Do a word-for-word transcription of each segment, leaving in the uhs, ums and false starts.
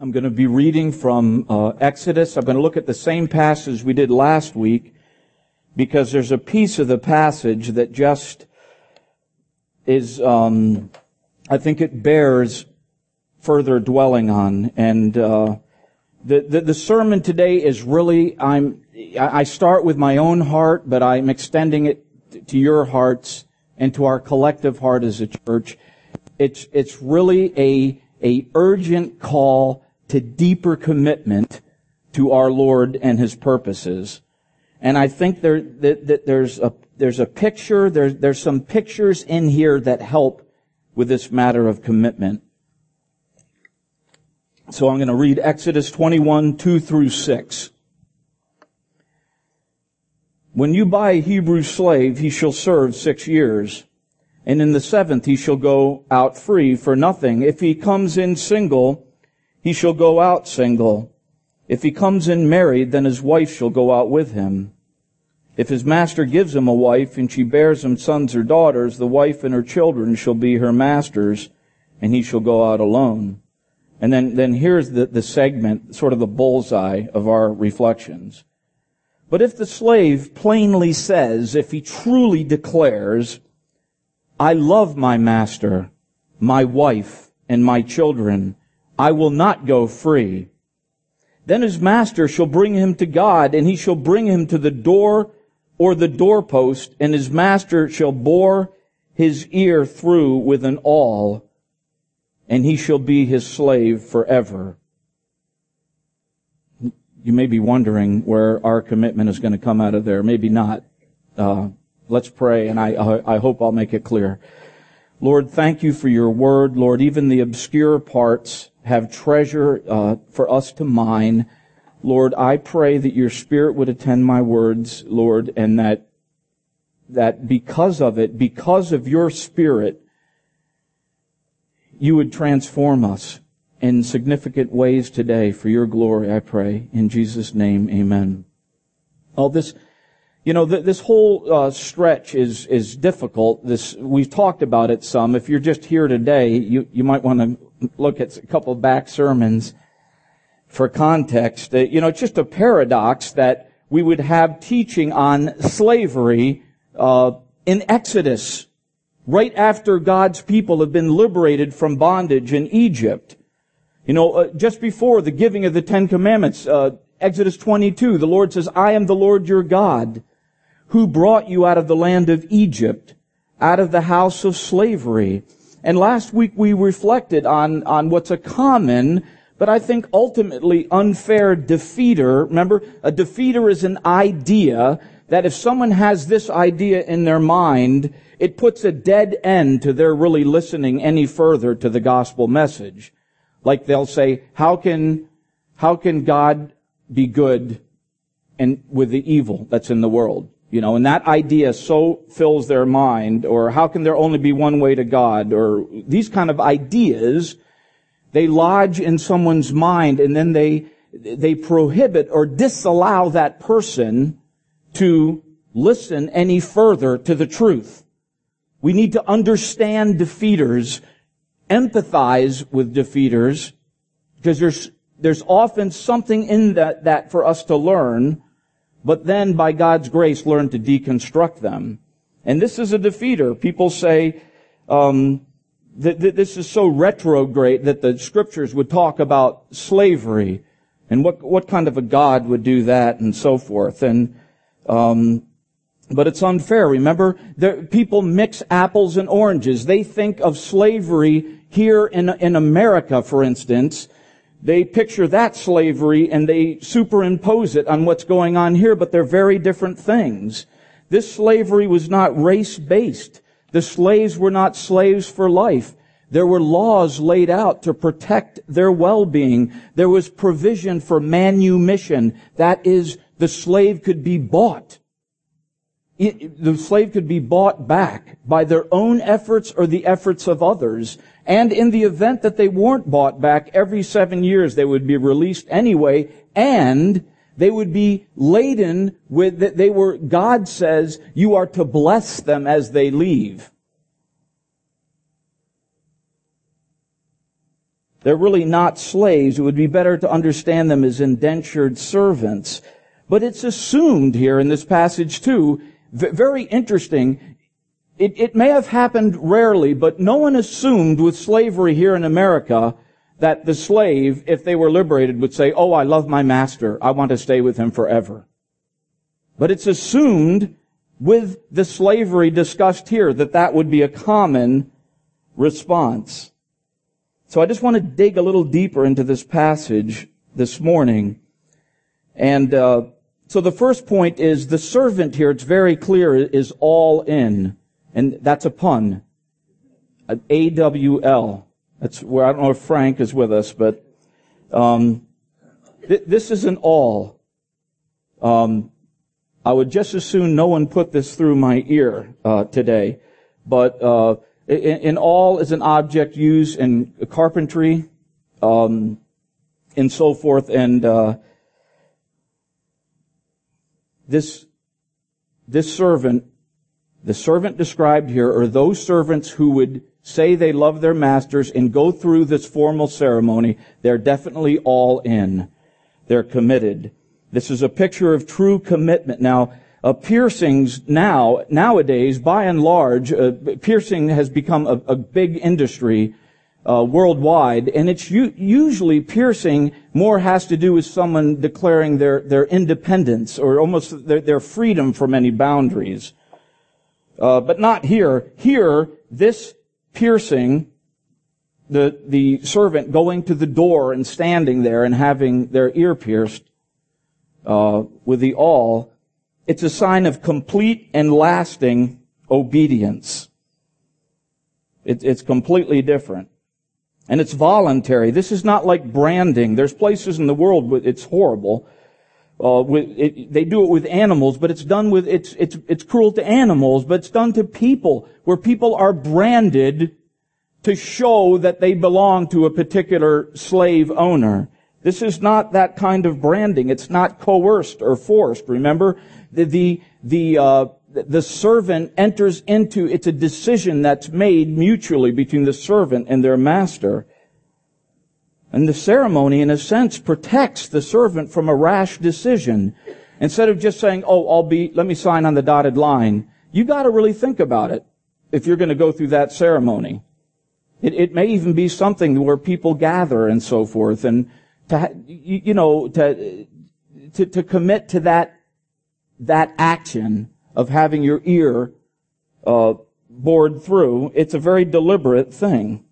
I'm going to be reading from uh, Exodus. I'm going to look at the same passage we did last week because there's a piece of the passage that just is, um, I think it bears further dwelling on. And uh, the, the the sermon today is really, I'm I start with my own heart, but I'm extending it to your hearts and to our collective heart as a church. It's it's really a a urgent call to deeper commitment to our Lord and His purposes. And I think there that, that there's a there's a picture, there's there's some pictures in here that help with this matter of commitment. So I'm going to read Exodus twenty-one, two through six. When you buy a Hebrew slave, he shall serve six years, and in the seventh he shall go out free for nothing. If he comes in single, he shall go out single. If he comes in married, then his wife shall go out with him. If his master gives him a wife, and she bears him sons or daughters, the wife and her children shall be her master's, and he shall go out alone. And then, then here's the, the segment, sort of the bullseye of our reflections. But if the slave plainly says, if he truly declares, I love my master, my wife, and my children, I will not go free. Then his master shall bring him to God, and he shall bring him to the door or the doorpost, and his master shall bore his ear through with an awl, and he shall be his slave forever. You may be wondering where our commitment is going to come out of there. Maybe not. Uh, let's pray, and I, I hope I'll make it clear. Lord, thank you for your word. Lord, even the obscure parts have treasure uh, for us to mine. Lord, I pray that your Spirit would attend my words, Lord, and that that because of it, because of your Spirit, you would transform us in significant ways today for your glory, I pray. In Jesus' name, amen. Oh, this, you know, th- this whole uh, stretch is is difficult. This we've talked about it some. If you're just here today, you you might want to look at a couple back sermons for context. Uh, you know, it's just a paradox that we would have teaching on slavery uh, in Exodus, right after God's people have been liberated from bondage in Egypt. You know, uh, just before the giving of the Ten Commandments, uh, Exodus twenty-two, the Lord says, I am the Lord your God, who brought you out of the land of Egypt, out of the house of slavery. And last week we reflected on, on what's a common, but I think ultimately unfair defeater. Remember, a defeater is an idea that if someone has this idea in their mind, it puts a dead end to their really listening any further to the gospel message. Like they'll say, how can, how can God be good and with the evil that's in the world? You know, and that idea so fills their mind, or how can there only be one way to God? Or these kind of ideas, they lodge in someone's mind, and then they, they prohibit or disallow that person to listen any further to the truth. We need to understand defeaters, empathize with defeaters, because there's there's often something in that, that for us to learn, but then by God's grace learn to deconstruct them. And this is a defeater. People say um, that, that this is so retrograde that the scriptures would talk about slavery and what what kind of a God would do that and so forth. And um But it's unfair. Remember, there, people mix apples and oranges. They think of slavery here in, in America, for instance. They picture that slavery and they superimpose it on what's going on here, but they're very different things. This slavery was not race-based. The slaves were not slaves for life. There were laws laid out to protect their well-being. There was provision for manumission. That is, the slave could be bought. The slave could be bought back by their own efforts or the efforts of others. And in the event that they weren't bought back, every seven years they would be released anyway, and they would be laden with, that they were, God says, you are to bless them as they leave. They're really not slaves. It would be better to understand them as indentured servants. But it's assumed here in this passage too, v- very interesting. It, it may have happened rarely, but no one assumed with slavery here in America that the slave, if they were liberated, would say, oh, I love my master. I want to stay with him forever. But it's assumed with the slavery discussed here that that would be a common response. So I just want to dig a little deeper into this passage this morning. And uh, so the first point is the servant here, it's very clear, is all in. And that's a pun. A W L. That's where, I don't know if Frank is with us, but um, th- this is an all. Um, I would just as soon no one put this through my ear uh, today. But uh, in, in all is an object used in carpentry, um, and so forth. And uh, this this servant, the servant described here, are those servants who would say they love their masters and go through this formal ceremony. They're definitely all in. They're committed. This is a picture of true commitment. Now, uh, piercings now, nowadays, by and large, uh, piercing has become a, a big industry uh, worldwide, and it's u- usually piercing more has to do with someone declaring their, their independence or almost their, their freedom from any boundaries. Uh, but not here. Here, this piercing, the, the servant going to the door and standing there and having their ear pierced, uh, with the awl, it's a sign of complete and lasting obedience. It, it's completely different. And it's voluntary. This is not like branding. There's places in the world where it's horrible. Uh, with, it, they do it with animals, but it's done with, it's, it's, it's cruel to animals, but it's done to people, where people are branded to show that they belong to a particular slave owner. This is not that kind of branding. It's not coerced or forced. Remember, the, the, the, uh, the servant enters into, it's a decision that's made mutually between the servant and their master. And the ceremony, in a sense, protects the servant from a rash decision. Instead of just saying, oh, I'll be, let me sign on the dotted line. You gotta really think about it if you're gonna go through that ceremony. It, it may even be something where people gather and so forth, and to, you, you know, to, to, to commit to that, that action of having your ear, uh, bored through, it's a very deliberate thing.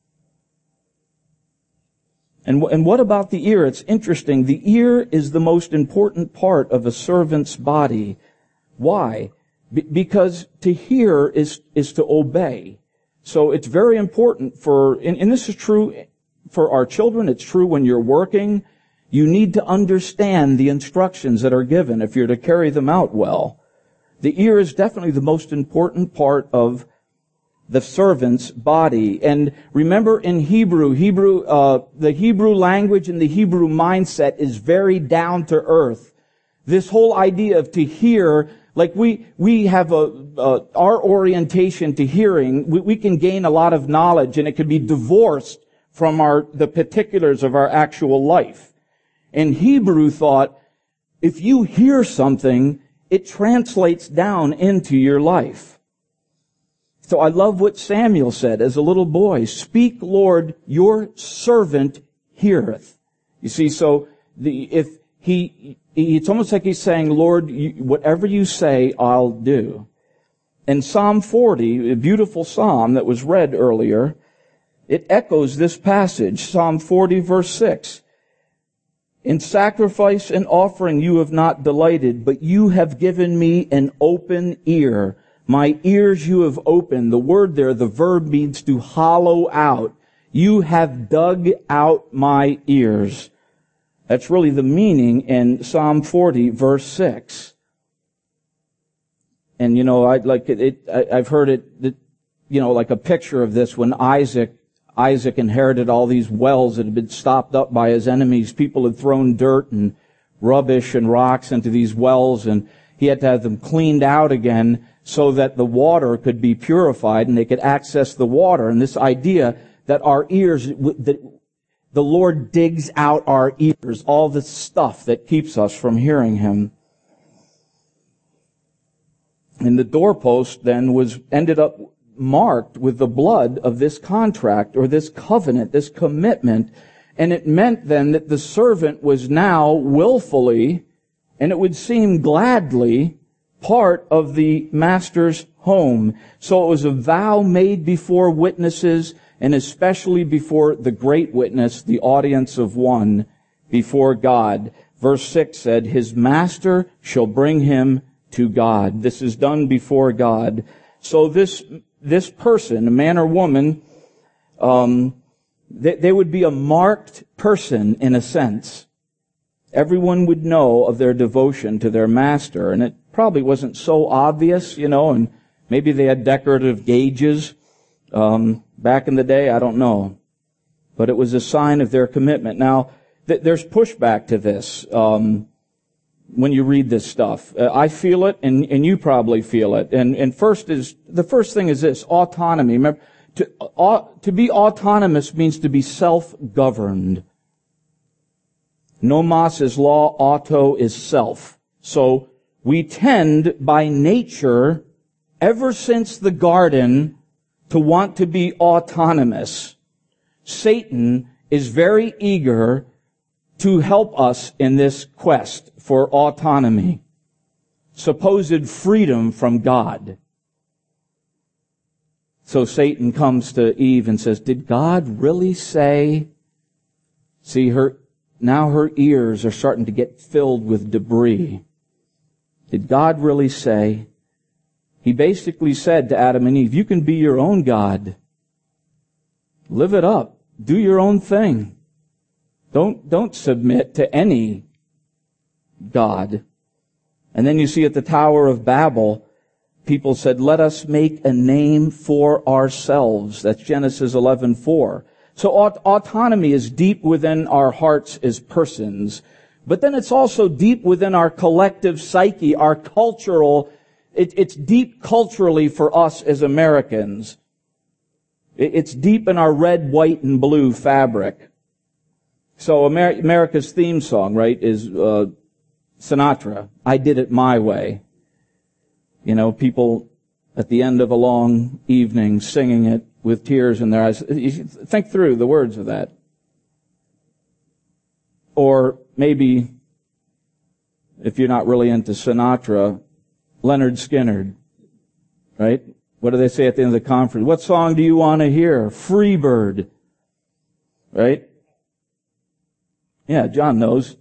And, and what about the ear? It's interesting. The ear is the most important part of a servant's body. Why? Be- because to hear is, is to obey. So it's very important for, and, and this is true for our children. It's true when you're working. You need to understand the instructions that are given if you're to carry them out well. The ear is definitely the most important part of the servant's body. And remember, in Hebrew, Hebrew, uh, the Hebrew language and the Hebrew mindset is very down to earth. This whole idea of to hear, like we, we have a, uh, our orientation to hearing, we, we can gain a lot of knowledge, and it can be divorced from our, the particulars of our actual life. And Hebrew thought, if you hear something, it translates down into your life. So I love what Samuel said as a little boy. Speak, Lord, your servant heareth. You see, so the, if he, it's almost like he's saying, Lord, you, whatever you say, I'll do. In Psalm forty, a beautiful psalm that was read earlier, it echoes this passage, Psalm forty verse six. In sacrifice and offering you have not delighted, but you have given me an open ear. My ears you have opened. The word there, the verb means to hollow out. You have dug out my ears. That's really the meaning in Psalm forty, verse six. And you know, I like it. it I, I've heard it, it. You know, like a picture of this when Isaac, Isaac inherited all these wells that had been stopped up by his enemies. People had thrown dirt and rubbish and rocks into these wells, and he had to have them cleaned out again, so that the water could be purified and they could access the water. And this idea that our ears, that the Lord digs out our ears, all the stuff that keeps us from hearing Him. And the doorpost then was ended up marked with the blood of this contract or this covenant, this commitment. And it meant then that the servant was now willfully, and it would seem gladly, part of the master's home. So it was a vow made before witnesses, and especially before the great witness, the audience of one, before God. Verse six said, his master shall bring him to God. This is done before God. So this this person, a man or woman, um, they, they would be a marked person in a sense. Everyone would know of their devotion to their master, and it probably wasn't so obvious, you know, and maybe they had decorative gauges um, back in the day, I don't know. But it was a sign of their commitment. Now, th- there's pushback to this um, when you read this stuff. Uh, I feel it, and, and you probably feel it. And, and first is, the first thing is this, autonomy. Remember, to, uh, to be autonomous means to be self-governed. Nomos is law, auto is self. So we tend by nature, ever since the garden, to want to be autonomous. Satan is very eager to help us in this quest for autonomy, supposed freedom from God. So Satan comes to Eve and says, did God really say? See, her now her ears are starting to get filled with debris. Did God really say? He basically said to Adam and Eve, you can be your own God. Live it up. Do your own thing. Don't, don't submit to any God. And then you see at the Tower of Babel, people said, let us make a name for ourselves. That's Genesis eleven four. So aut- autonomy is deep within our hearts as persons. But then it's also deep within our collective psyche, our cultural, it, it's deep culturally for us as Americans. It, it's deep in our red, white, and blue fabric. So Amer- America's theme song, right, is uh, Sinatra, I Did It My Way. You know, people at the end of a long evening singing it with tears in their eyes. You think through the words of that. Or maybe, if you're not really into Sinatra, Leonard Skinner, right? What do they say at the end of the conference? What song do you want to hear? Freebird, right? Yeah, John knows.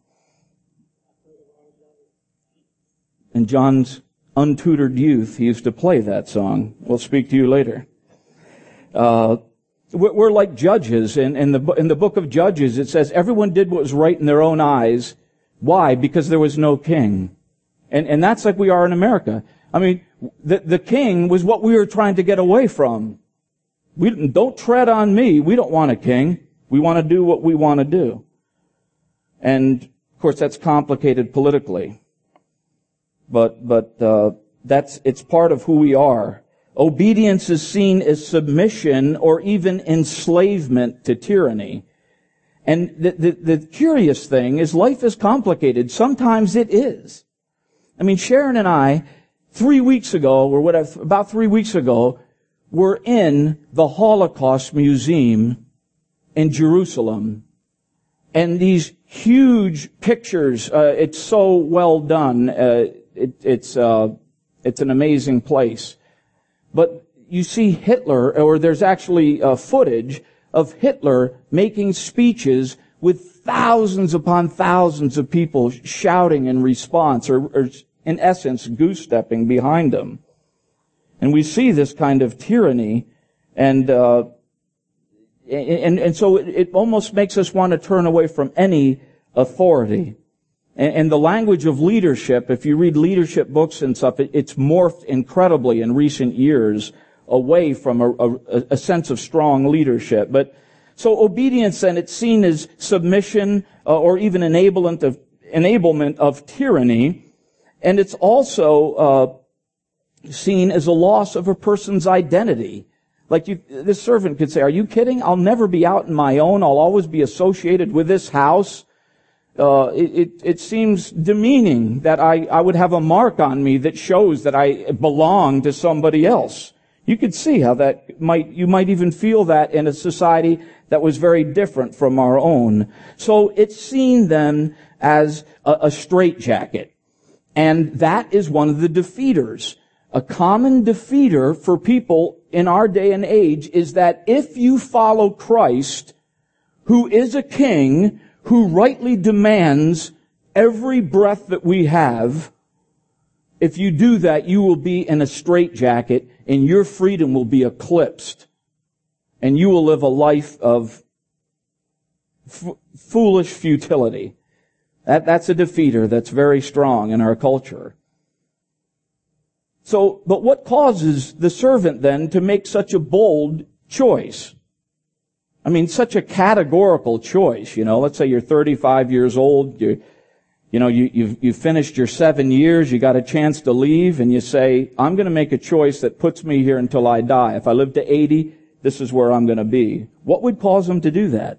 In John's untutored youth, he used to play that song. We'll speak to you later. Uh, we're like judges. In, in, the, in the book of Judges, it says everyone did what was right in their own eyes. Why? Because there was no king. And, and that's like we are in America. I mean, the, the king was what we were trying to get away from. We don't tread on me. We don't want a king. We want to do what we want to do. And, of course, that's complicated politically. But, but, uh, that's, it's part of who we are. Obedience is seen as submission or even enslavement to tyranny. And the, the, the curious thing is life is complicated. Sometimes it is. I mean, Sharon and I, three weeks ago, or whatever, about three weeks ago, were in the Holocaust Museum in Jerusalem. And these huge pictures, uh, it's so well done. Uh, it, it's, uh, it's an amazing place. But you see Hitler, or there's actually uh, footage of Hitler making speeches with thousands upon thousands of people shouting in response, or, or in essence, goose-stepping behind him. And we see this kind of tyranny, and uh, and, and so it, it almost makes us want to turn away from any authority. And, and the language of leadership, if you read leadership books and stuff, it, it's morphed incredibly in recent years away from a, a, a sense of strong leadership. But so obedience, then, it's seen as submission uh, or even enablement of enablement of tyranny, and it's also uh, seen as a loss of a person's identity. Like you, this servant could say, are you kidding? I'll never be out on my own. I'll always be associated with this house. Uh, it, it, it seems demeaning that I, I would have a mark on me that shows that I belong to somebody else. You could see how that might, you might even feel that in a society that was very different from our own. So it's seen then as a, a straitjacket. And that is one of the defeaters. A common defeater for people in our day and age is that if you follow Christ, who is a king, who rightly demands every breath that we have, if you do that, you will be in a straitjacket and your freedom will be eclipsed. And you will live a life of f- foolish futility. That, that's a defeater that's very strong in our culture. So, but what causes the servant then to make such a bold choice? I mean, such a categorical choice, you know. Let's say you're thirty-five years old, you you know, you, you've, you've finished your seven years, you got a chance to leave, and you say, I'm going to make a choice that puts me here until I die. If I live to eighty, this is where I'm going to be. What would cause them to do that?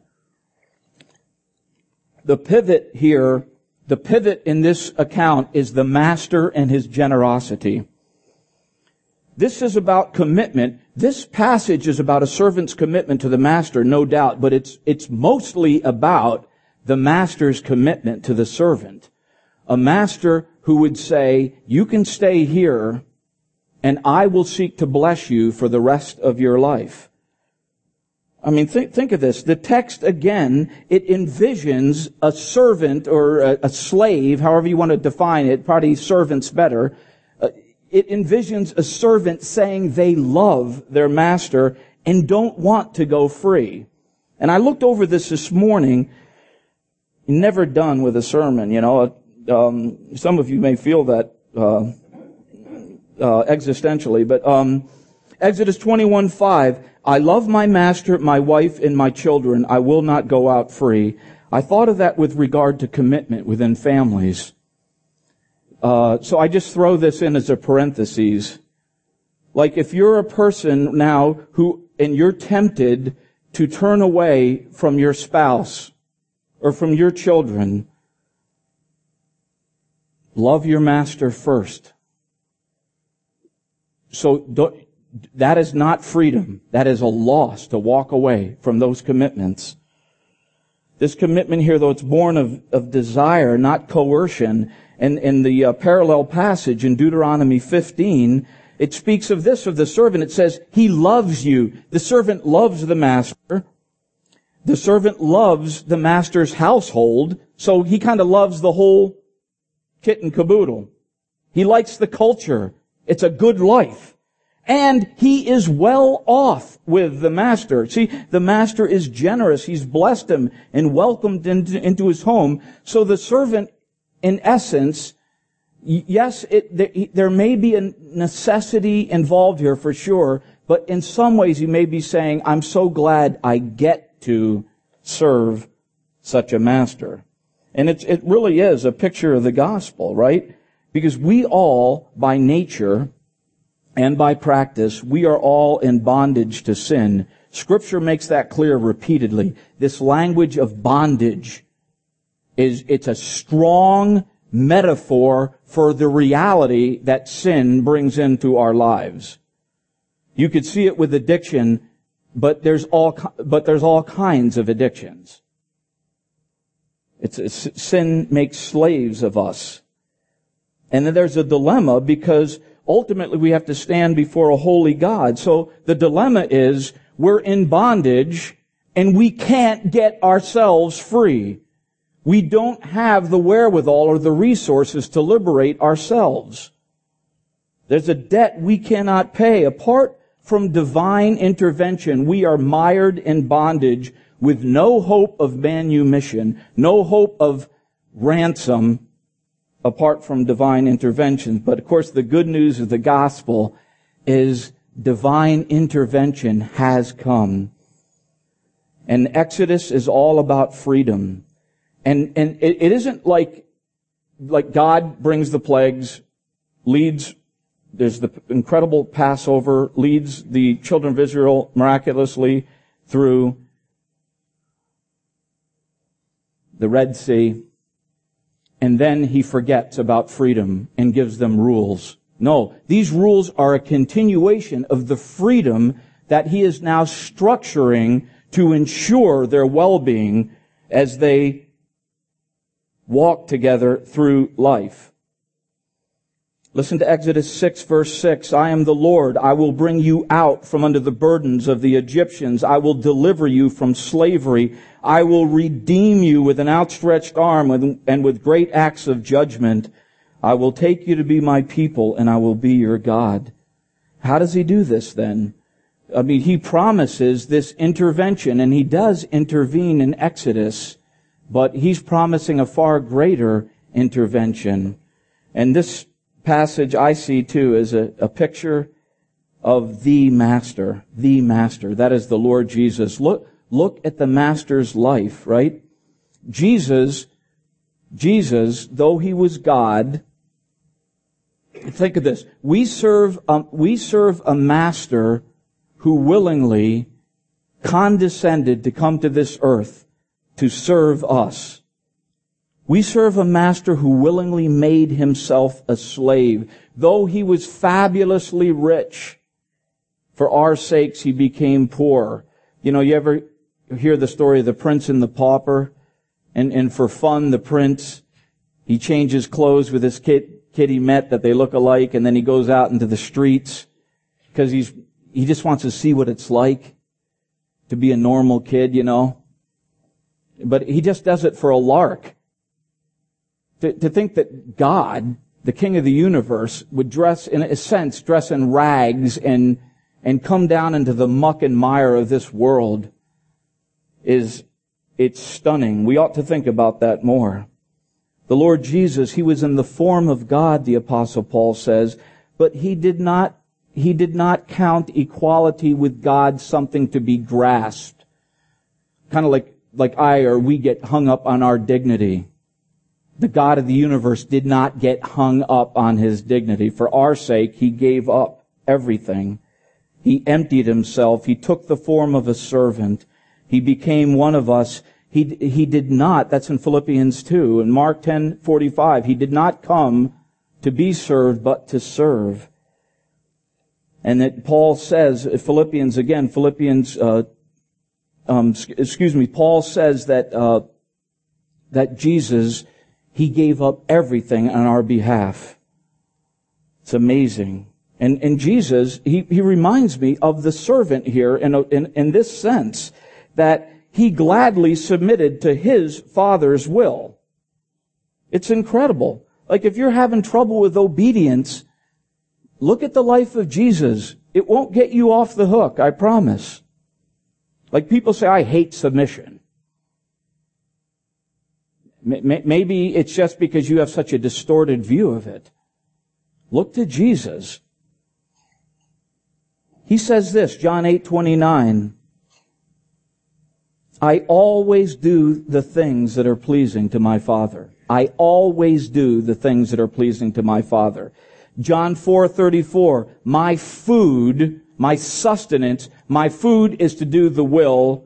The pivot here, the pivot in this account is the master and his generosity. This is about commitment. This passage is about a servant's commitment to the master, no doubt, but it's, it's mostly about the master's commitment to the servant. A master who would say, you can stay here and I will seek to bless you for the rest of your life. I mean, think, think of this. The text, again, it envisions a servant or a, a slave, however you want to define it, probably servant's better. Uh, it envisions a servant saying they love their master and don't want to go free. And I looked over this this morning. Never done with a sermon, you know. Um, some of you may feel that uh, uh, existentially, but um, Exodus twenty-one five, I love my master, my wife, and my children. I will not go out free. I thought of that with regard to commitment within families. Uh, so I just throw this in as a parenthesis. Like if you're a person now who, and you're tempted to turn away from your spouse or from your children, love your master first. So don't, that is not freedom. That is a loss to walk away from those commitments. This commitment here, though it's born of, of desire, not coercion, and in the uh, parallel passage in Deuteronomy fifteen, it speaks of this, of the servant. It says, he loves you. The servant loves the master. The servant loves the master's household, so he kind of loves the whole kit and caboodle. He likes the culture. It's a good life. And he is well off with the master. See, the master is generous. He's blessed him and welcomed into, into his home. So the servant, in essence, yes, it, there, there may be a necessity involved here for sure, but in some ways he may be saying, I'm so glad I get to serve such a master. And it's, it really is a picture of the gospel, right? Because we all, by nature and by practice, we are all in bondage to sin. Scripture makes that clear repeatedly. This language of bondage is, it's a strong metaphor for the reality that sin brings into our lives. You could see it with addiction, but there's all, but there's all kinds of addictions. It's, it's sin makes slaves of us. And then there's a dilemma because ultimately we have to stand before a holy God. So the dilemma is we're in bondage and we can't get ourselves free. We don't have the wherewithal or the resources to liberate ourselves. There's a debt we cannot pay. Apart from divine intervention, we are mired in bondage with no hope of manumission, no hope of ransom apart from divine intervention. But of course, the good news of the gospel is divine intervention has come. And Exodus is all about freedom. And, and it, it isn't like, like God brings the plagues, leads there's the incredible Passover, leads the children of Israel miraculously through the Red Sea, and then he forgets about freedom and gives them rules. No, these rules are a continuation of the freedom that he is now structuring to ensure their well-being as they walk together through life. Listen to Exodus six, verse six. I am the Lord. I will bring you out from under the burdens of the Egyptians. I will deliver you from slavery. I will redeem you with an outstretched arm and with great acts of judgment. I will take you to be my people, and I will be your God. How does he do this then? I mean, he promises this intervention, and he does intervene in Exodus, but he's promising a far greater intervention. And this passage I see too is a, a picture of the Master, the Master. That is the Lord Jesus. Look, look at the Master's life, right? Jesus, Jesus, though he was God, think of this. We serve, um, we serve a Master who willingly condescended to come to this earth to serve us. We serve a Master who willingly made himself a slave. Though he was fabulously rich, for our sakes he became poor. You know, you ever hear the story of the prince and the pauper? And, and for fun, the prince, he changes clothes with this kid, kid he met that they look alike, and then he goes out into the streets because he's, he just wants to see what it's like to be a normal kid, you know. But he just does it for a lark. To, to think that God, the King of the universe, would dress, in a sense, dress in rags and, and come down into the muck and mire of this world is, it's stunning. We ought to think about that more. The Lord Jesus, he was in the form of God, the Apostle Paul says, but he did not, he did not count equality with God something to be grasped. Kind of like, like I or we get hung up on our dignity. The God of the universe did not get hung up on his dignity. For our sake, he gave up everything. He emptied himself. He took the form of a servant. He became one of us. He, he did not, that's in Philippians two, in Mark ten forty-five, he did not come to be served, but to serve. And that Paul says, Philippians again, Philippians, uh, um, excuse me, Paul says that, uh, that Jesus, he gave up everything on our behalf. It's amazing. And, and Jesus, he, he reminds me of the servant here in, a, in, in this sense, that he gladly submitted to his Father's will. It's incredible. Like if you're having trouble with obedience, look at the life of Jesus. It won't get you off the hook, I promise. Like people say, I hate submission. Maybe it's just because you have such a distorted view of it. Look to Jesus. He says this, John eight twenty-nine. I always do the things that are pleasing to my Father. I always do the things that are pleasing to my Father. John four thirty-four. My food, my sustenance, my food is to do the will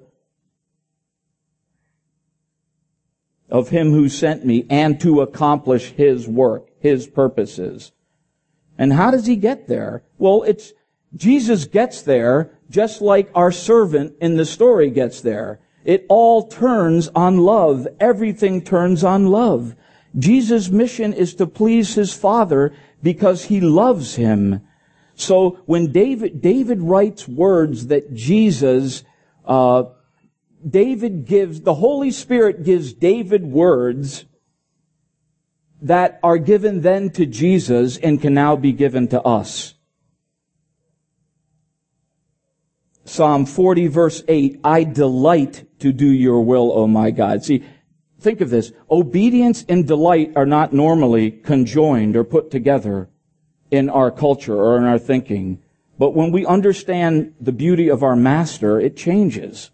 of him who sent me and to accomplish his work, his purposes. And how does he get there? Well, it's, Jesus gets there just like our servant in the story gets there. It all turns on love. Everything turns on love. Jesus' mission is to please his Father because he loves him. So when David, David writes words that Jesus, uh, David gives, the Holy Spirit gives David words that are given then to Jesus and can now be given to us. Psalm forty verse eight, I delight to do your will, O my God. See, think of this. Obedience and delight are not normally conjoined or put together in our culture or in our thinking. But when we understand the beauty of our Master, it changes.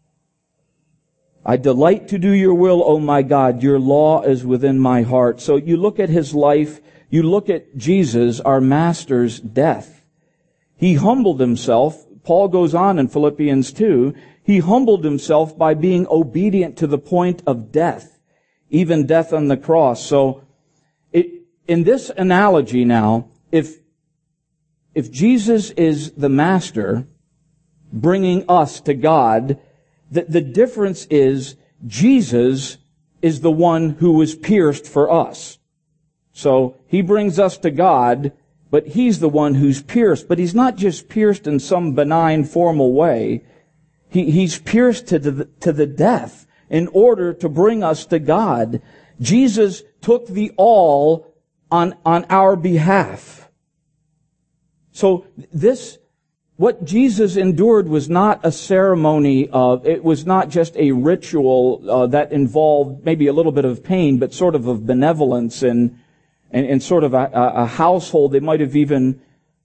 I delight to do your will, O my God. Your law is within my heart. So you look at his life, You look at Jesus, our Master's death. He humbled himself. Paul goes on in Philippians two. He humbled himself by being obedient to the point of death, even death on the cross. So, it, in this analogy now, if, if Jesus is the Master bringing us to God, the, the difference is Jesus is the one who was pierced for us. So, he brings us to God, but he's the one who's pierced. But he's not just pierced in some benign, formal way. He, he's pierced to the, to the death in order to bring us to God. Jesus took the all on, on our behalf. So this, what Jesus endured was not a ceremony of, it was not just a ritual uh, that involved maybe a little bit of pain, but sort of of benevolence and, and, and sort of a, a household. They might have even,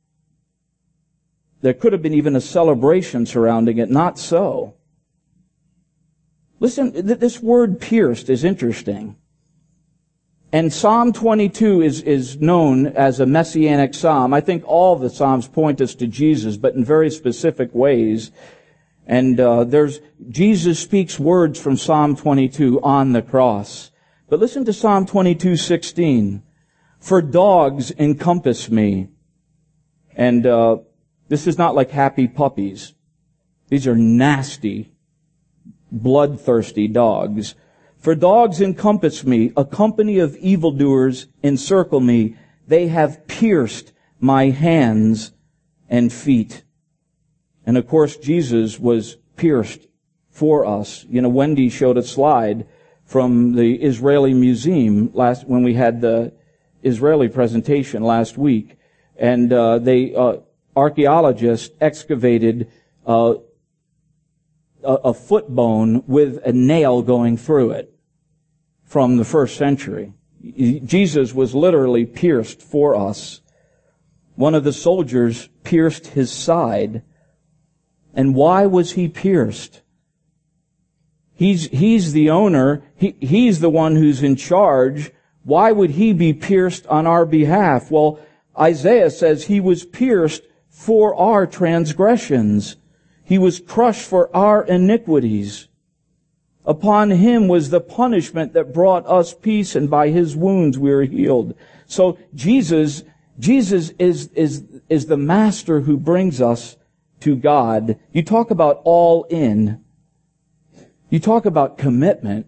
there could have been even a celebration surrounding it. Not so. Listen, this word pierced is interesting. And Psalm twenty-two is, is known as a messianic psalm. I think all the psalms point us to Jesus, but in very specific ways. And uh, there's Jesus speaks words from Psalm twenty-two on the cross. But listen to Psalm twenty-two sixteen. For dogs encompass me. And uh, this is not like happy puppies. These are nasty, bloodthirsty dogs. For dogs encompass me, a company of evildoers encircle me. They have pierced my hands and feet. And of course, Jesus was pierced for us. You know, Wendy showed a slide from the Israeli Museum last, when we had the Israeli presentation last week. And, uh, they, uh, archaeologists excavated, uh, a, a foot bone with a nail going through it from the first century. Jesus was literally pierced for us. One of the soldiers pierced his side. And why was he pierced? He's, he's the owner. He, he's the one who's in charge. Why would he be pierced on our behalf? Well, Isaiah says he was pierced for our transgressions. He was crushed for our iniquities. Upon him was the punishment that brought us peace, and by his wounds we are healed. So Jesus, Jesus is, is, is the Master who brings us to God. You talk about all in. You talk about commitment.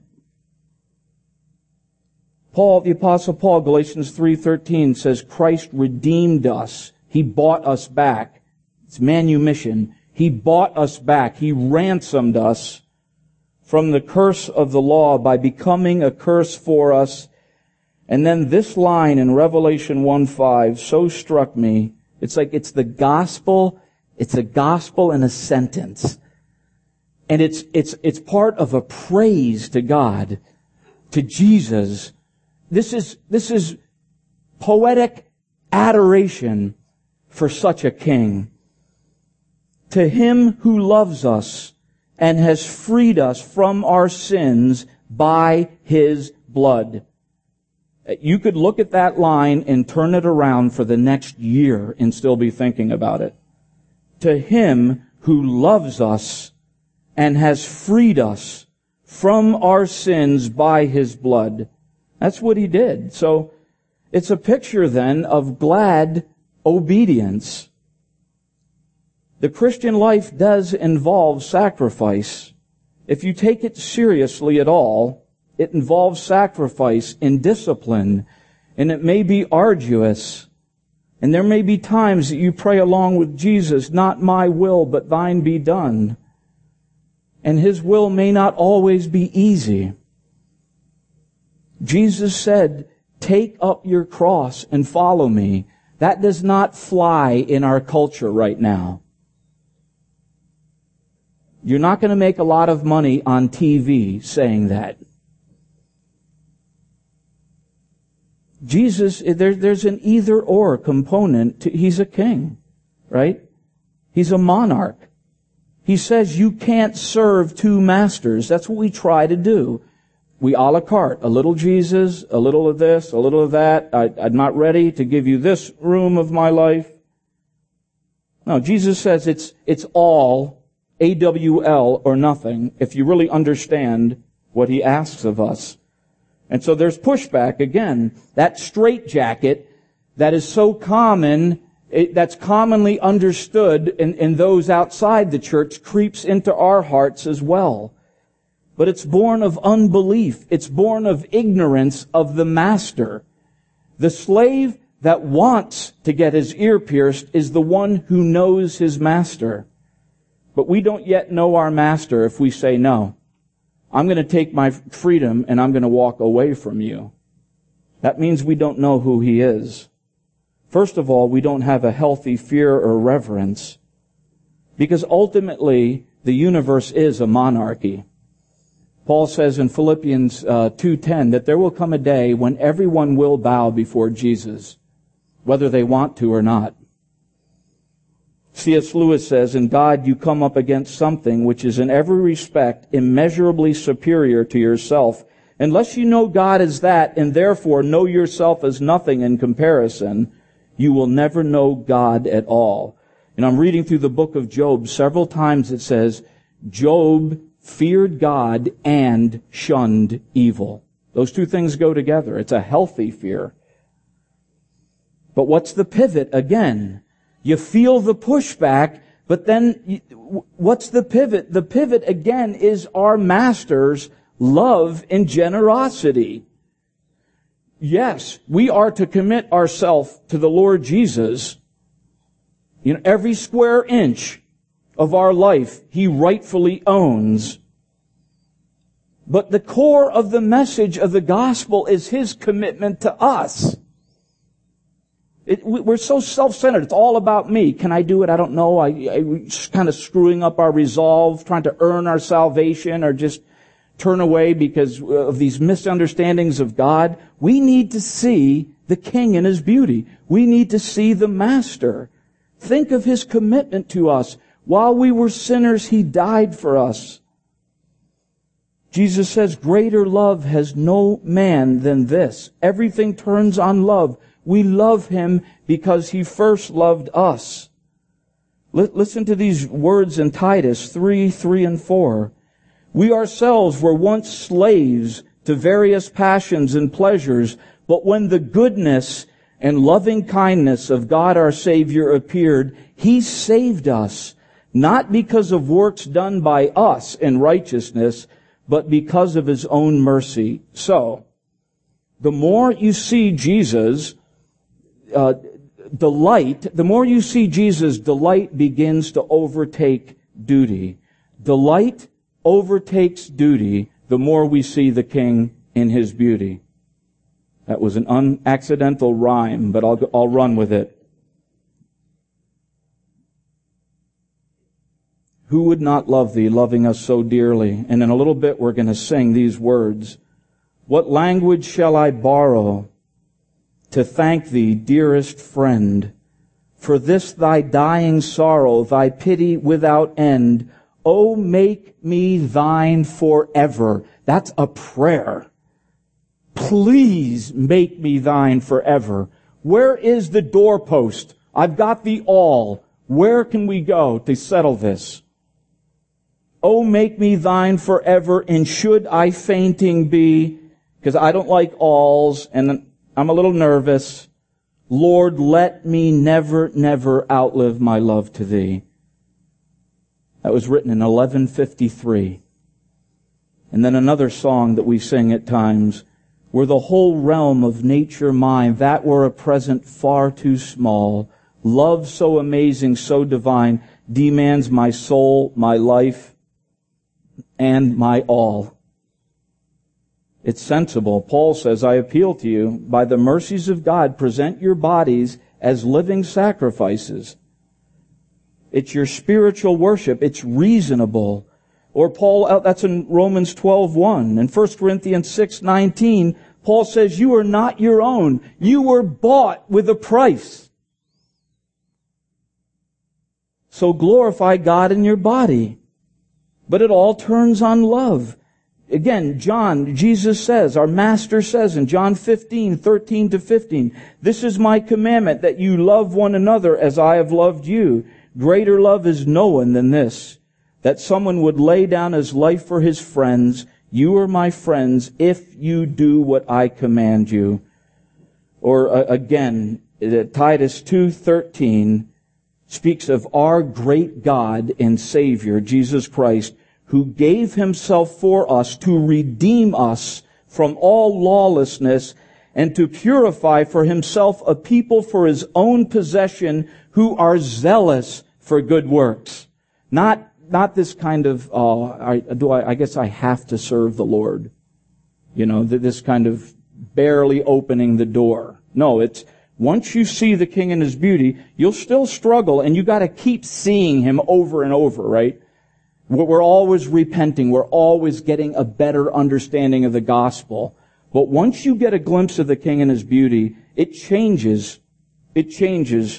Paul, the Apostle Paul, Galatians three thirteen says, Christ redeemed us. He bought us back. It's manumission. He bought us back. He ransomed us from the curse of the law by becoming a curse for us. And then this line in Revelation one five so struck me. It's like it's the gospel. It's a gospel in a sentence. And it's, it's, it's part of a praise to God, to Jesus. This is, this is poetic adoration for such a king. To him who loves us and has freed us from our sins by his blood. You could look at that line and turn it around for the next year and still be thinking about it. To him who loves us and has freed us from our sins by his blood. That's what he did. So it's a picture then of glad obedience. The Christian life does involve sacrifice. If you take it seriously at all, it involves sacrifice and discipline, and it may be arduous. And there may be times that you pray along with Jesus, not my will, but thine be done. And his will may not always be easy. Jesus said, take up your cross and follow me. That does not fly in our culture right now. You're not going to make a lot of money on T V saying that. Jesus, there, there's an either-or component to, he's a king, right? He's a monarch. He says you can't serve two masters. That's what we try to do. we a la carte, a little Jesus, a little of this, a little of that. I, I'm not ready to give you this room of my life. No, Jesus says it's, it's all A W L or nothing if you really understand what He asks of us. And so there's pushback again. That straitjacket that is so common, it, that's commonly understood in, in those outside the church creeps into our hearts as well. But it's born of unbelief. It's born of ignorance of the master. The slave that wants to get his ear pierced is the one who knows his master. But we don't yet know our master if we say, no, I'm going to take my freedom and I'm going to walk away from you. That means we don't know who He is. First of all, we don't have a healthy fear or reverence, because ultimately the universe is a monarchy. Paul says in Philippians uh, two ten that there will come a day when everyone will bow before Jesus, whether they want to or not. C S Lewis says, in God you come up against something which is in every respect immeasurably superior to yourself. Unless you know God as that and therefore know yourself as nothing in comparison, you will never know God at all. And I'm reading through the book of Job. Several times it says, Job feared God and shunned evil. Those two things go together. It's a healthy fear. But what's the pivot again? You feel the pushback, but then what's the pivot? The pivot again is our master's love and generosity. Yes, we are to commit ourselves to the Lord Jesus. You know, every square inch of our life He rightfully owns. But the core of the message of the gospel is His commitment to us. It, we're so self-centered. It's all about me. Can I do it? I don't know. I, I kind of screwing up our resolve, trying to earn our salvation, or just turn away because of these misunderstandings of God. We need to see the King in His beauty. We need to see the Master. Think of His commitment to us. While we were sinners, He died for us. Jesus says, greater love has no man than this. Everything turns on love. We love Him because He first loved us. Listen to these words in Titus three, three and four. We ourselves were once slaves to various passions and pleasures, but when the goodness and loving kindness of God our Savior appeared, He saved us, not because of works done by us in righteousness, but because of His own mercy. So, the more you see Jesus uh, delight, the more you see Jesus, delight begins to overtake duty. Delight overtakes duty the more we see the King in His beauty. That was an unaccidental rhyme, but I'll, I'll run with it. Who would not love Thee, loving us so dearly? And in a little bit we're going to sing these words. What language shall I borrow to thank Thee, dearest friend, for this Thy dying sorrow, Thy pity without end? Oh, make me Thine forever. That's a prayer. Please make me Thine forever. Where is the doorpost? I've got the all. Where can we go to settle this? Oh, make me Thine forever, and should I fainting be, because I don't like alls, and I'm a little nervous, Lord, let me never, never outlive my love to Thee. That was written in eleven fifty-three. And then another song that we sing at times, were the whole realm of nature mine, that were a present far too small. Love so amazing, so divine, demands my soul, my life, and my all. It's sensible. Paul says, I appeal to you, by the mercies of God, present your bodies as living sacrifices. It's your spiritual worship. It's reasonable. Or Paul, that's in Romans twelve one. In First Corinthians six nineteen, Paul says, you are not your own. You were bought with a price. So glorify God in your body. But it all turns on love. Again, John, Jesus says, our Master says in John fifteen, thirteen to fifteen, "This is my commandment, that you love one another as I have loved you. Greater love is no one than this, that someone would lay down his life for his friends. You are my friends if you do what I command you." Or uh, again, Titus two thirteen speaks of our great God and Savior, Jesus Christ, who gave himself for us to redeem us from all lawlessness and to purify for himself a people for his own possession who are zealous for good works. Not, not this kind of, uh, I, do I, I guess I have to serve the Lord. You know, this kind of barely opening the door. No, it's, once you see the King and his beauty, you'll still struggle, and you gotta keep seeing him over and over, right? We're always repenting. We're always getting a better understanding of the gospel. But once you get a glimpse of the King and his beauty, it changes, it changes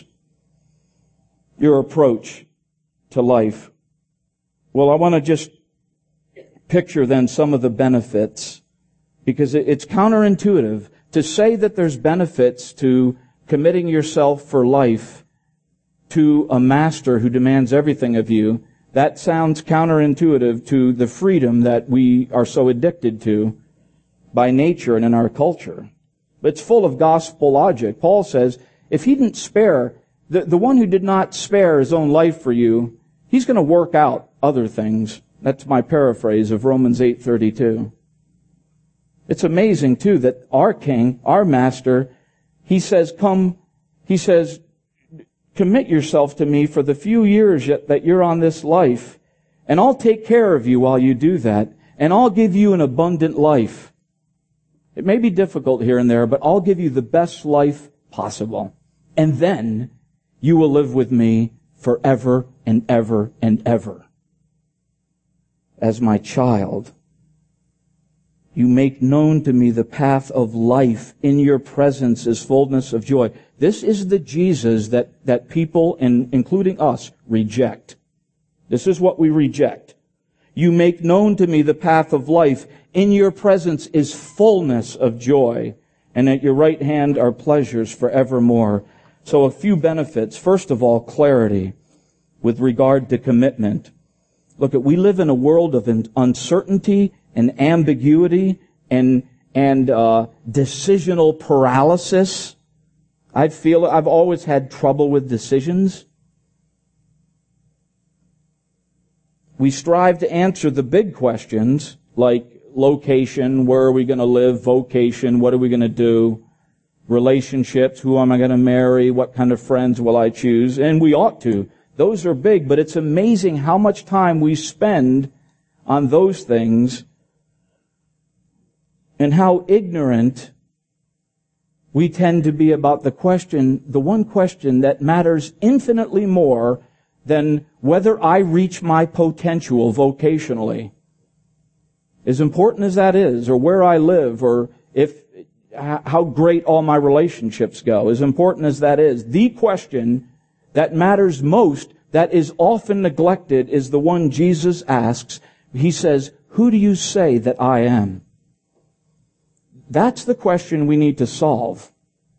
your approach to life. Well, I want to just picture then some of the benefits, because it's counterintuitive to say that there's benefits to committing yourself for life to a master who demands everything of you. That sounds counterintuitive to the freedom that we are so addicted to by nature and in our culture. But it's full of gospel logic. Paul says, if he didn't spare, the, the one who did not spare his own life for you, he's going to work out other things. That's my paraphrase of Romans eight thirty-two. It's amazing, too, that our King, our Master, he says, come, he says, commit yourself to me for the few years that you're on this life, and I'll take care of you while you do that, and I'll give you an abundant life. It may be difficult here and there, but I'll give you the best life possible. And then you will live with me forever and ever and ever. As my child, you make known to me the path of life. In your presence is fullness of joy. This is the Jesus that, that people, and including us, reject. This is what we reject. You make known to me the path of life. In your presence is fullness of joy, and at your right hand are pleasures forevermore. So a few benefits. First of all, clarity with regard to commitment. Look, we live in a world of uncertainty and ambiguity and and uh, decisional paralysis. I feel I've always had trouble with decisions. We strive to answer the big questions like location, where are we going to live, vocation, what are we going to do, relationships, who am I going to marry, what kind of friends will I choose, and we ought to. Those are big, but it's amazing how much time we spend on those things and how ignorant we tend to be about the question, the one question that matters infinitely more than whether I reach my potential vocationally. As important as that is, or where I live, or if how great all my relationships go, as important as that is, the question that matters most, that is often neglected, is the one Jesus asks. He says, who do you say that I am? That's the question we need to solve.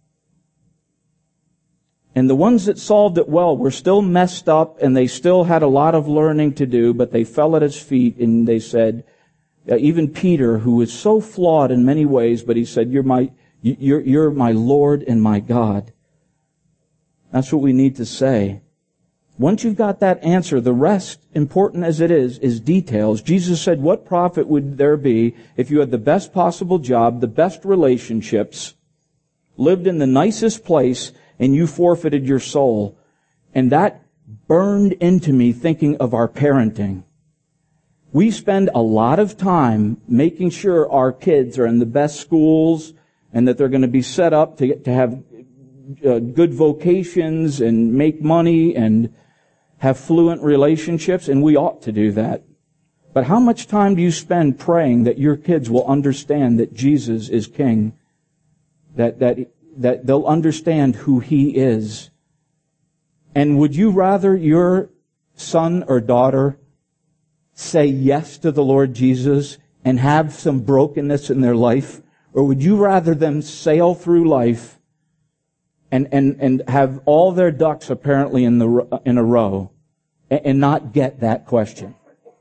And the ones that solved it well were still messed up, and they still had a lot of learning to do, but they fell at his feet and they said, uh, even Peter, who was so flawed in many ways, but he said, you're my, you're, you're my Lord and my God. That's what we need to say. Once you've got that answer, the rest, important as it is, is details. Jesus said, what profit would there be if you had the best possible job, the best relationships, lived in the nicest place, and you forfeited your soul? And that burned into me thinking of our parenting. We spend a lot of time making sure our kids are in the best schools and that they're going to be set up to, to have uh, good vocations and make money and have fluent relationships, and we ought to do that. But how much time do you spend praying that your kids will understand that Jesus is King? That, that, that they'll understand who He is? And would you rather your son or daughter say yes to the Lord Jesus and have some brokenness in their life? Or would you rather them sail through life and, and, and have all their ducks apparently in the, in a row and, and not get that question?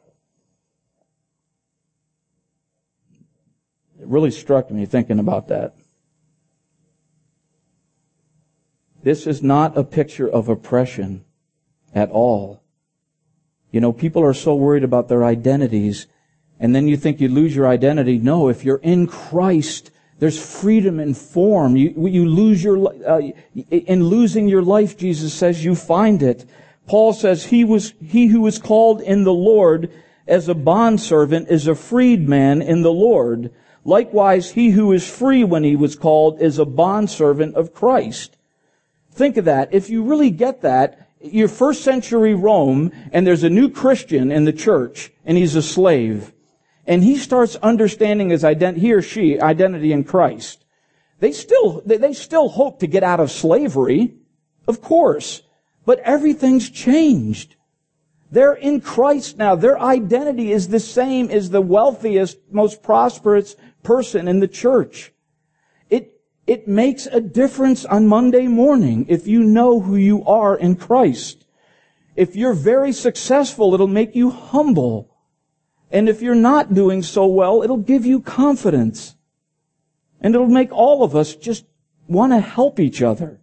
It really struck me thinking about that. This is not a picture of oppression at all. You know, people are so worried about their identities, and then you think you lose your identity. No, if you're in Christ, there's freedom in form. You, you lose your, uh, in losing your life, Jesus says, you find it. Paul says, he was, he who is called in the Lord as a bondservant is a freedman in the Lord. Likewise, he who is free when he was called is a bondservant of Christ. Think of that. If you really get that, you're first century Rome, and there's a new Christian in the church, and he's a slave. And he starts understanding his identity, he or she, identity in Christ. They still, they still hope to get out of slavery, of course. But everything's changed. They're in Christ now. Their identity is the same as the wealthiest, most prosperous person in the church. It, it makes a difference on Monday morning if you know who you are in Christ. If you're very successful, it'll make you humble. And if you're not doing so well, it'll give you confidence. And it'll make all of us just want to help each other.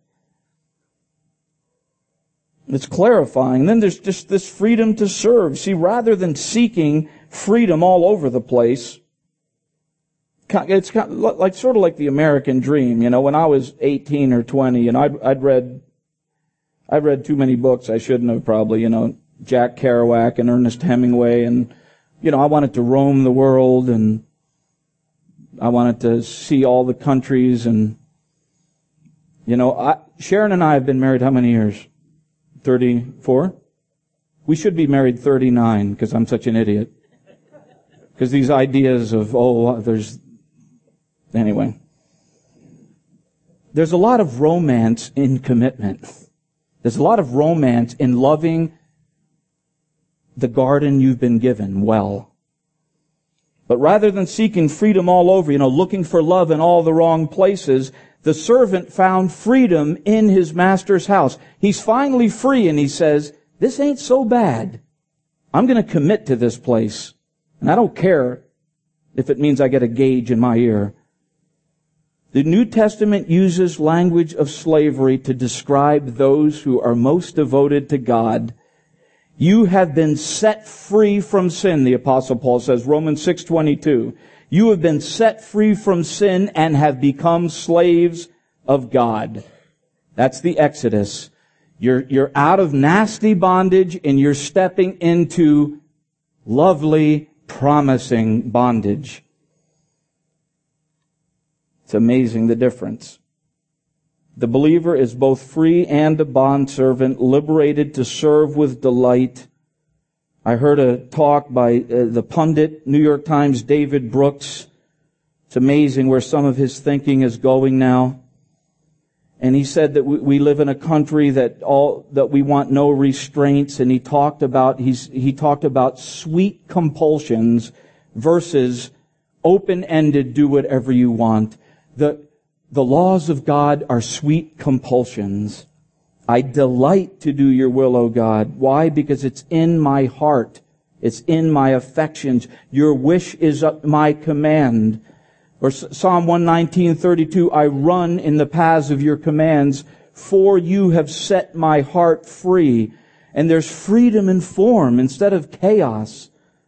It's clarifying. Then there's just this freedom to serve. See, rather than seeking freedom all over the place, it's kind of like sort of like the American dream. You know, when I was eighteen or twenty, and I'd, I'd read, I'd read too many books. I shouldn't have probably. You know, Jack Kerouac and Ernest Hemingway, and you know, I wanted to roam the world, and I wanted to see all the countries, and you know, I, Sharon and I have been married how many years? thirty-four? We should be married thirty-nine because I'm such an idiot. Because these ideas of, oh, there's, anyway. There's a lot of romance in commitment. There's a lot of romance in loving the garden you've been given well. But rather than seeking freedom all over, you know, looking for love in all the wrong places, the servant found freedom in his master's house. He's finally free, and he says, this ain't so bad. I'm going to commit to this place. And I don't care if it means I get a gauge in my ear. The New Testament uses language of slavery to describe those who are most devoted to God. You have been set free from sin, the Apostle Paul says, Romans six twenty-two. You have been set free from sin and have become slaves of God. That's the Exodus. You're, you're out of nasty bondage and you're stepping into lovely, promising bondage. It's amazing the difference. The believer is both free and a bondservant, liberated to serve with delight. I heard a talk by uh, the pundit, New York Times, David Brooks. It's amazing where some of his thinking is going now. And he said that we, we live in a country that all that we want no restraints. And he talked about he's he talked about sweet compulsions versus open-ended, do whatever you want. The the laws of God are sweet compulsions. I delight to do your will, O God. Why? Because it's in my heart. It's in my affections. Your wish is my command. Or Psalm one nineteen thirty-two, I run in the paths of your commands, for you have set my heart free. And there's freedom in form instead of chaos.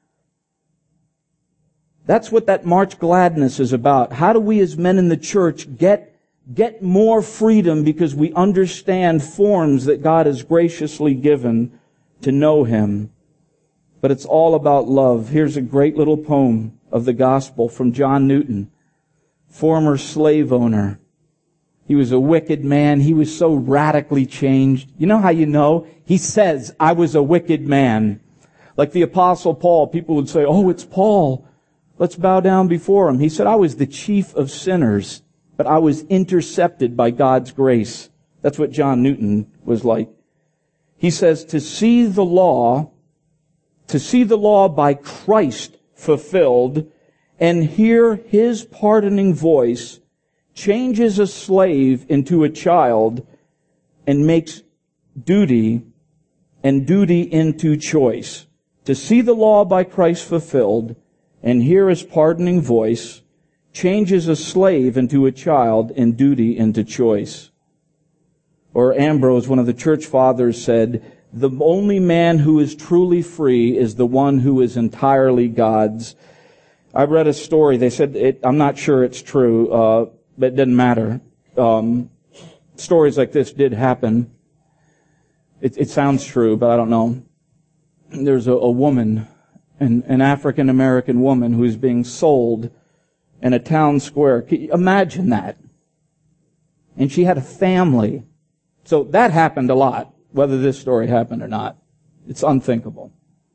That's what that March Gladness is about. How do we as men in the church get Get more freedom because we understand forms that God has graciously given to know Him. But it's all about love. Here's a great little poem of the gospel from John Newton, former slave owner. He was a wicked man. He was so radically changed. You know how you know? He says, I was a wicked man. Like the Apostle Paul, people would say, oh, it's Paul. Let's bow down before him. He said, I was the chief of sinners, but I was intercepted by God's grace. That's what John Newton was like. He says, to see the law, to see the law by Christ fulfilled, and hear his pardoning voice, changes a slave into a child, and makes duty and duty into choice. To see the law by Christ fulfilled and hear his pardoning voice changes a slave into a child and duty into choice. Or Ambrose, one of the church fathers, said, the only man who is truly free is the one who is entirely God's. I read a story. They said, it, I'm not sure it's true, uh, but it didn't matter. Um, stories like this did happen. It, it sounds true, but I don't know. There's a, a woman, an, an African-American woman, who's being sold in a town square. Can you imagine that? And she had a family. So that happened a lot, whether this story happened or not. It's unthinkable.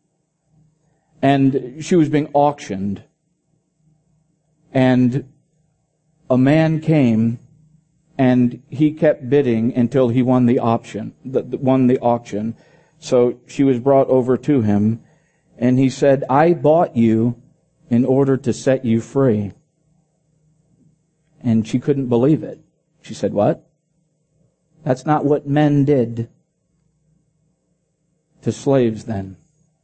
And she was being auctioned. And a man came and he kept bidding until he won the option, the, the, won the auction. So she was brought over to him, and he said, I bought you in order to set you free. And she couldn't believe it. She said, what? That's not what men did to slaves then.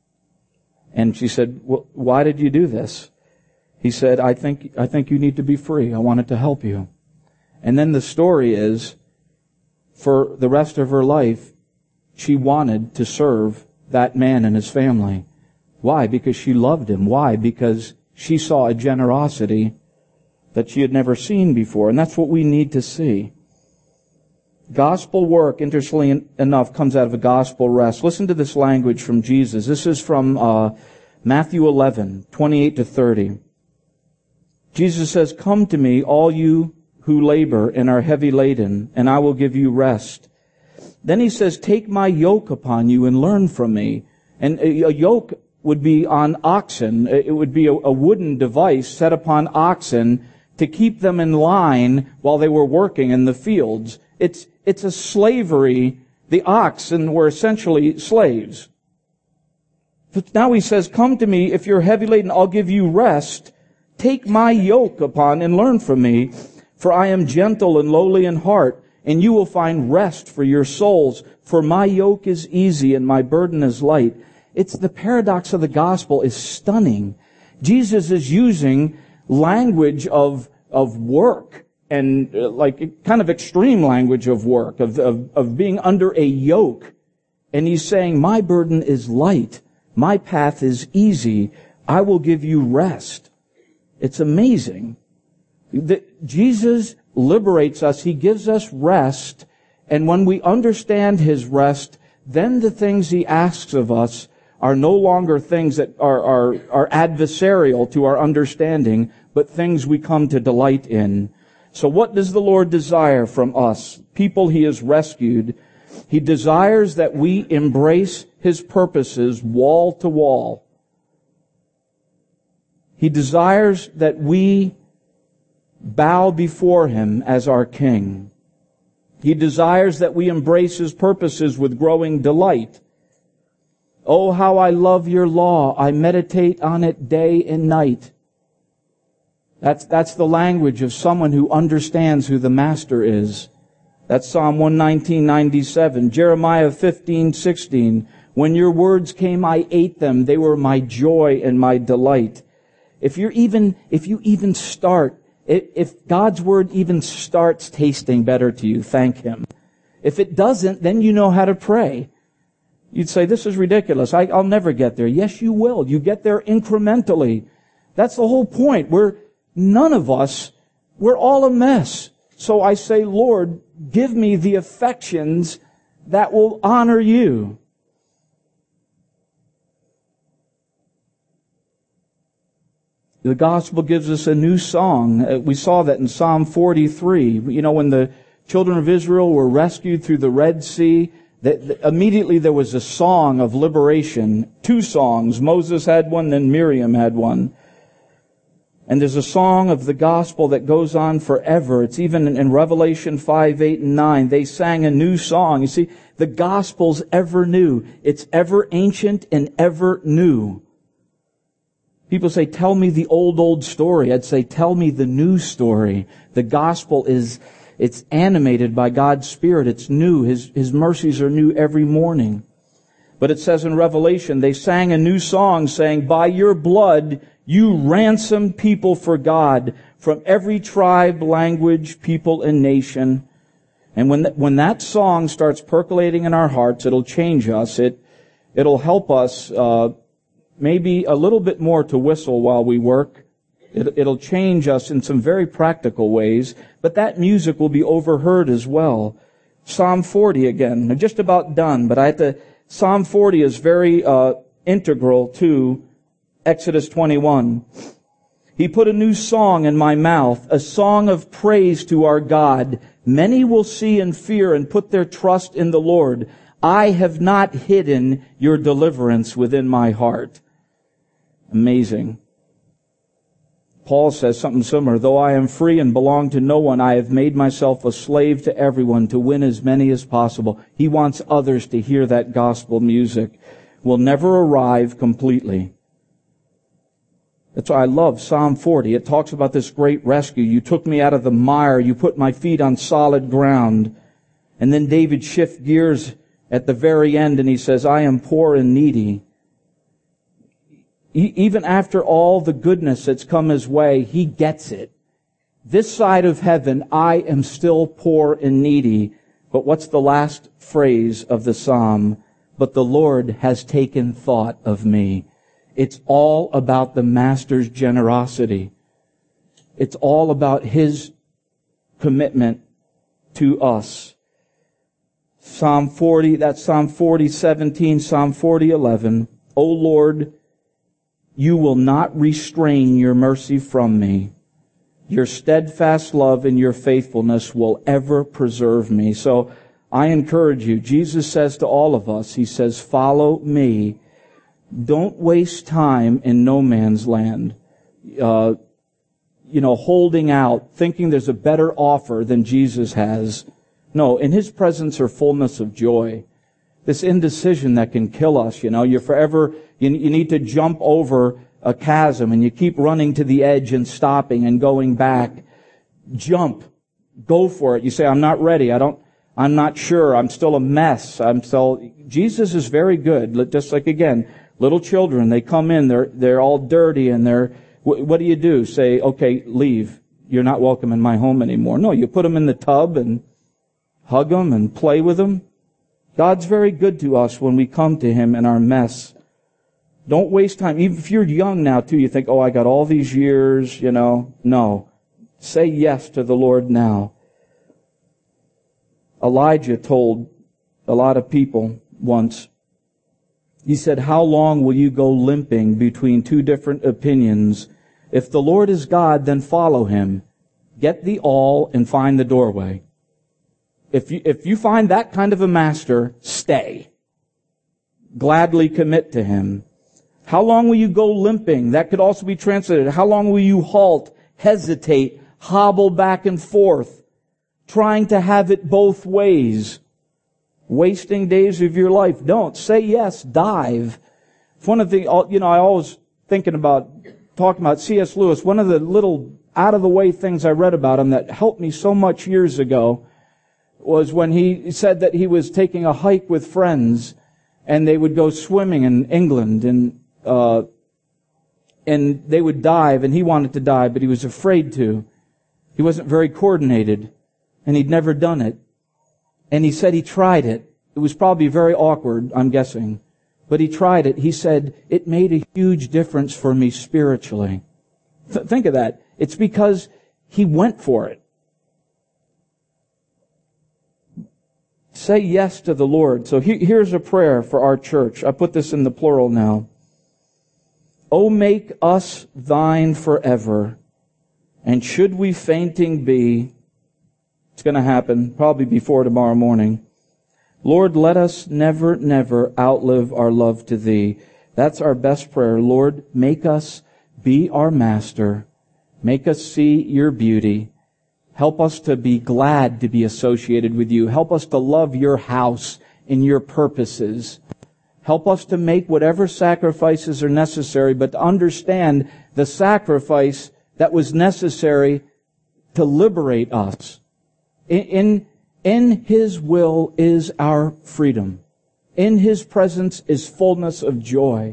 And she said, well, why did you do this? He said, I think, I think you need to be free. I wanted to help you. And then the story is, for the rest of her life, she wanted to serve that man and his family. Why? Because she loved him. Why? Because she saw a generosity that she had never seen before. And that's what we need to see. Gospel work, interestingly enough, comes out of a gospel rest. Listen to this language from Jesus. This is from uh, Matthew eleven, twenty-eight to thirty. Jesus says, come to me, all you who labor and are heavy laden, and I will give you rest. Then he says, take my yoke upon you and learn from me. And a yoke would be on oxen. It would be a wooden device set upon oxen to keep them in line while they were working in the fields. It's, it's a slavery. The oxen were essentially slaves. But now he says, come to me, if you're heavy laden, I'll give you rest. Take my yoke upon and learn from me, for I am gentle and lowly in heart, and you will find rest for your souls. For my yoke is easy and my burden is light. It's the paradox of the gospel is stunning. Jesus is using language of, of work and uh, like kind of extreme language of work, of, of, of being under a yoke. And he's saying, my burden is light. My path is easy. I will give you rest. It's amazing that Jesus liberates us. He gives us rest. And when we understand his rest, then the things he asks of us are no longer things that are, are, are adversarial to our understanding, but things we come to delight in. So what does the Lord desire from us, people he has rescued? He desires that we embrace his purposes wall to wall. He desires that we bow before him as our King. He desires that we embrace his purposes with growing delight. Oh, how I love your law. I meditate on it day and night. That's, that's the language of someone who understands who the Master is. That's Psalm one nineteen, ninety-seven. Jeremiah fifteen, sixteen. When your words came, I ate them. They were my joy and my delight. If you're even, if you even start, if God's word even starts tasting better to you, thank him. If it doesn't, then you know how to pray. You'd say, this is ridiculous. I, I'll never get there. Yes, you will. You get there incrementally. That's the whole point. We're, none of us, we're all a mess. So I say, Lord, give me the affections that will honor you. The gospel gives us a new song. We saw that in Psalm forty-three. You know, when the children of Israel were rescued through the Red Sea, that immediately there was a song of liberation. Two songs. Moses had one, then Miriam had one. And there's a song of the gospel that goes on forever. It's even in Revelation five, eight, and nine. They sang a new song. You see, the gospel's ever new. It's ever ancient and ever new. People say, tell me the old, old story. I'd say, tell me the new story. The gospel is, it's animated by God's Spirit. It's new. His, His mercies are new every morning. But it says in Revelation, they sang a new song saying, by your blood you ransomed people for God from every tribe, language, people, and nation. And when that, when that song starts percolating in our hearts, it'll change us. It, it'll help us, uh, maybe a little bit more to whistle while we work. It, it'll change us in some very practical ways, but that music will be overheard as well. Psalm forty again. I'm just about done, but I have to, Psalm forty is very, uh, integral to Exodus twenty-one. He put a new song in my mouth, a song of praise to our God. Many will see and fear and put their trust in the Lord. I have not hidden your deliverance within my heart. Amazing. Paul says something similar. Though I am free and belong to no one, I have made myself a slave to everyone to win as many as possible. He wants others to hear that gospel music. We'll never arrive completely. That's why I love Psalm forty. It talks about this great rescue. You took me out of the mire. You put my feet on solid ground. And then David shifts gears at the very end and he says, I am poor and needy. Even after all the goodness that's come his way, he gets it. This side of heaven, I am still poor and needy. But what's the last phrase of the psalm? But the Lord has taken thought of me. It's all about the Master's generosity. It's all about His commitment to us. Psalm forty, that's Psalm forty, seventeen, Psalm forty, eleven. O Lord, you will not restrain your mercy from me. Your steadfast love and your faithfulness will ever preserve me. So I encourage you. Jesus says to all of us, He says, follow me. Don't waste time in no man's land, uh, you know, holding out, thinking there's a better offer than Jesus has. No, in His presence are fullness of joy. This indecision that can kill us, you know, you're forever, you, you need to jump over a chasm and you keep running to the edge and stopping and going back. Jump. Go for it. You say, I'm not ready. I don't, I'm not sure. I'm still a mess. I'm still, Jesus is very good. Just like again, little children, they come in, they're, they're all dirty and they're, what do you do? Say, okay, leave. You're not welcome in my home anymore. No, you put them in the tub and hug them and play with them. God's very good to us when we come to Him in our mess. Don't waste time. Even if you're young now too, you think, oh, I got all these years, you know. No. Say yes to the Lord now. Elijah told a lot of people once, he said, how long will you go limping between two different opinions? If the Lord is God, then follow Him. Get the awl and find the doorway. If you, if you find that kind of a master, stay. Gladly commit to Him. How long will you go limping? That could also be translated. How long will you halt, hesitate, hobble back and forth, trying to have it both ways? Wasting days of your life. Don't. Say yes. Dive. It's one of the, you know, I always thinking about, talking about C S Lewis, one of the little out of the way things I read about him that helped me so much years ago was when he said that he was taking a hike with friends and they would go swimming in England and, uh, and they would dive and he wanted to dive, but he was afraid to. He wasn't very coordinated and he'd never done it. And he said he tried it. It was probably very awkward, I'm guessing. But he tried it. He said, it made a huge difference for me spiritually. Th- think of that. It's because he went for it. Say yes to the Lord. So he- here's a prayer for our church. I put this in the plural now. O make us thine forever, and should we fainting be, it's going to happen probably before tomorrow morning. Lord, let us never, never outlive our love to Thee. That's our best prayer. Lord, make us be our master. Make us see Your beauty. Help us to be glad to be associated with You. Help us to love Your house and Your purposes. Help us to make whatever sacrifices are necessary, but to understand the sacrifice that was necessary to liberate us. In, in, in His will is our freedom. In His presence is fullness of joy.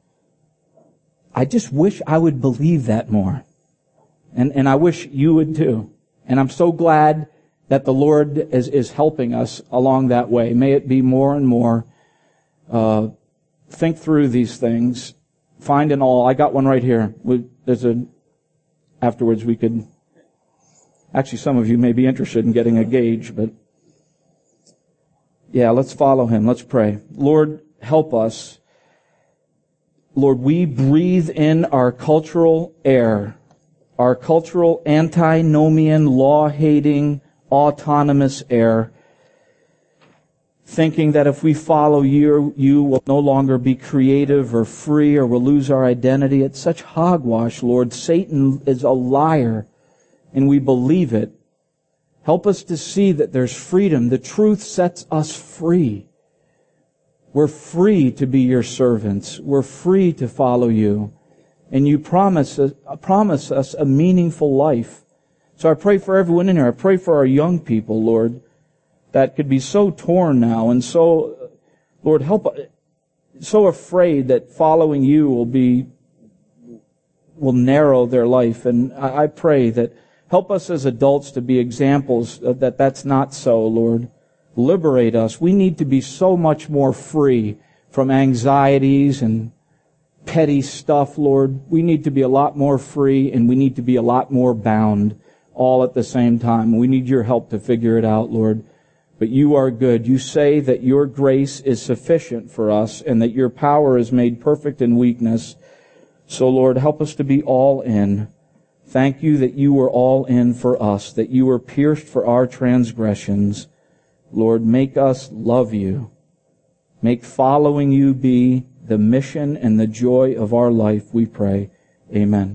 I just wish I would believe that more. And, and I wish you would too. And I'm so glad that the Lord is, is helping us along that way. May it be more and more. Uh, think through these things. Find an all. I got one right here. We, there's a, afterwards we could, actually some of you may be interested in getting a gauge, but yeah, let's follow Him. Let's pray. Lord, help us. Lord, we breathe in our cultural air, our cultural antinomian, law-hating, autonomous air, thinking that if we follow you, you will no longer be creative or free or we'll lose our identity. It's such hogwash, Lord. Satan is a liar, and we believe it. Help us to see that there's freedom. The truth sets us free. We're free to be your servants. We're free to follow you. And you promise us, promise us a meaningful life. So I pray for everyone in here. I pray for our young people, Lord, that could be so torn now and so, Lord, help, so afraid that following you will be, will narrow their life. And I, I pray that help us as adults to be examples that that's not so, Lord. Liberate us. We need to be so much more free from anxieties and petty stuff, Lord. We need to be a lot more free, and we need to be a lot more bound all at the same time. We need your help to figure it out, Lord. But you are good. You say that your grace is sufficient for us and that your power is made perfect in weakness. So, Lord, help us to be all in. Thank you that you were all in for us, that you were pierced for our transgressions. Lord, make us love you. Make following you be the mission and the joy of our life, we pray. Amen.